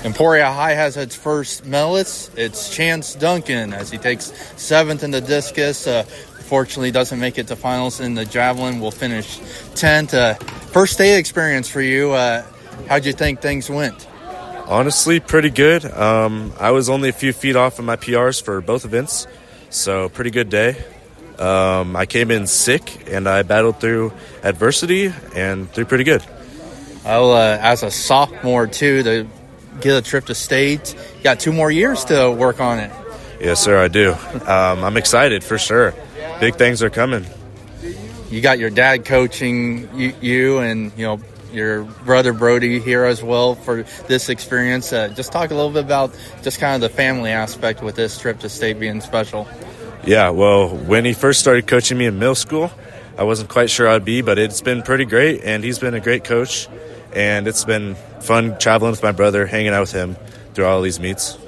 Emporia High has its first medalist. It's Chance Duncan as he takes 7th in the discus. Fortunately, doesn't make it to finals in the javelin. Will finish 10th. First state experience for you. How'd you think things went? Honestly, pretty good. I was only a few feet off of my PRs for both events, so pretty good day. I came in sick, and I battled through adversity and through pretty good. Well, as a sophomore, too, to get a trip to state, you got 2 more years to work on it. Yes, sir, I do. I'm excited for sure. Big things are coming. You got your dad coaching you and, your brother Brody here as well for this experience. Just talk a little bit about just kind of the family aspect with this trip to state being special. Yeah, well, when he first started coaching me in middle school, I wasn't quite sure I'd be, but it's been pretty great, and he's been a great coach, and it's been fun traveling with my brother, hanging out with him through all these meets.